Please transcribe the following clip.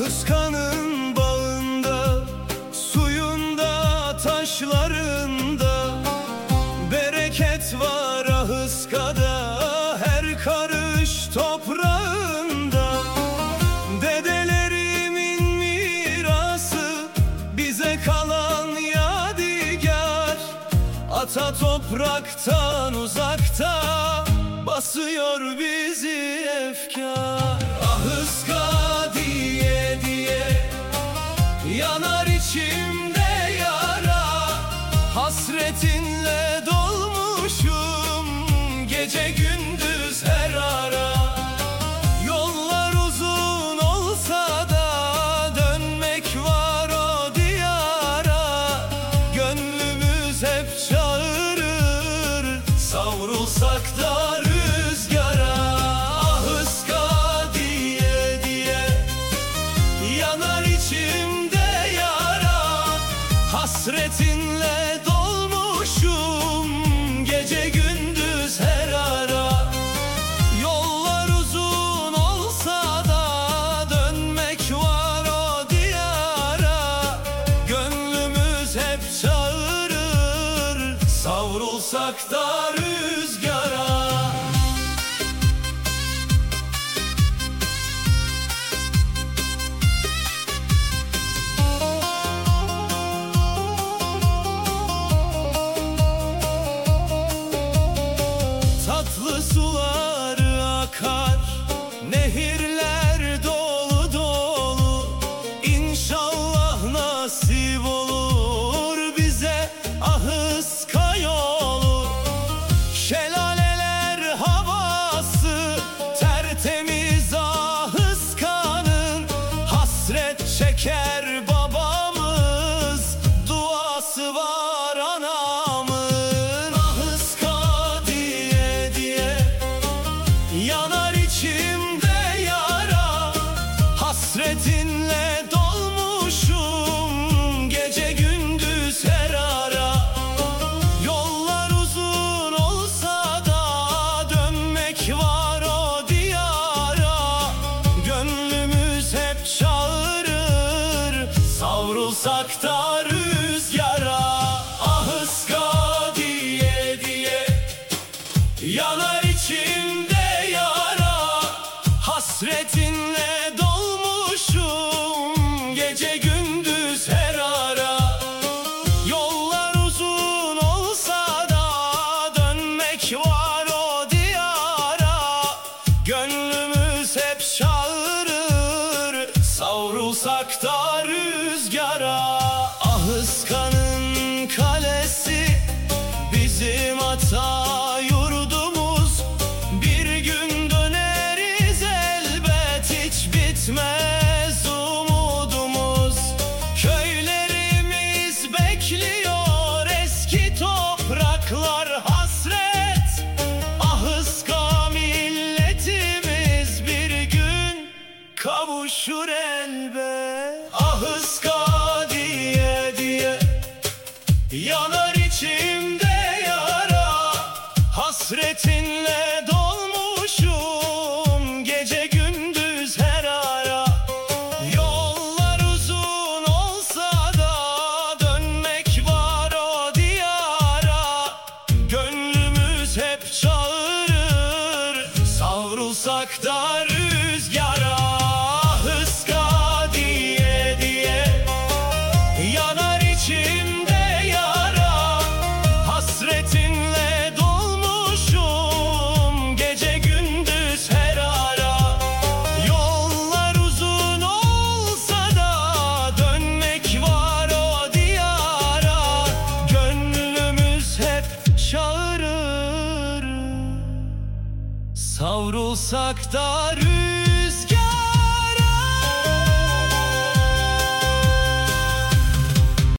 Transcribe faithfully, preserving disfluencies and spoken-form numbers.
Ahıskanın bağında, suyunda, taşlarında bereket var Ahıska'da, her karış toprağında. Dedelerimin mirası, bize kalan yadigar. Ata topraktan uzakta, basıyor bizi efkar. Ahıska diye diye yanar içimde yara. Hasretinle dolmuşum gece gündüz her ara. Yollar uzun olsa da dönmek var o diyara. Gönlümüz hep çağırır, savrulsak da rüzgara. Ahıska diye diye yanar içimde yara. Hasretinle dolmuşum gece gündüz her ara. Yollar uzun olsa da dönmek var o diyara. Gönlümüz hep çağırır, savrulsak da rüzgara. Tatlı sular akar, nehirler dolu dolu. İnşallah nasip olur bize Ahıska yolu. Şelaleler havası, tertemiz Ahıska'nın. Hasret çeker babamız, duası var anamın. Ahıska diye diye yanar içimde yara. Hasretinle dolmuşum gece gündüz her ara. Yollar uzun olsa da dönmek var o diyara. Gönlümüz hep çağırır, savrulsak da rüzgara. Ahıska diye diye yanar içimde yara. Hasretinle dolmuşum gece gündüz her ara. Yollar uzun olsa da dönmek var o diyara. Gönlümüz hep çağırır, savrulsak da rüzgara. Ahıska'nın kalesi bizim ata yurdumuz. Bir gün döneriz elbet, hiç bitmez umudumuz. Köylerimiz bekliyor, eski topraklar hasret. Ahıska milletimiz bir gün kavuşur elbet. Ahıska diye diye yanar içimde yara. Hasretinle dolmuşum gece gündüz her ara. Yollar uzun olsa da dönmek var o diyara. Gönlümüz hep çağırır, savrulsak da rüzgara. Ahıska diye diye yanar içimde yara. Hasretinle dolmuşum gece gündüz her ara. Yollar uzun olsa da dönmek var o diyara. Gönlümüz hep çağırır, savrulsak da rüzgara.